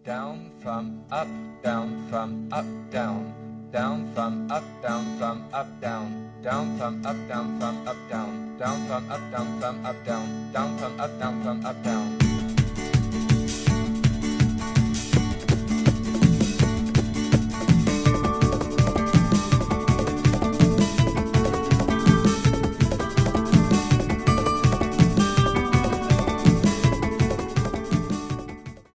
down from up, down from up, down, down from up, down from up, down, down from up, down from up, down, down from up, down from up, down, down from up, down from up, down.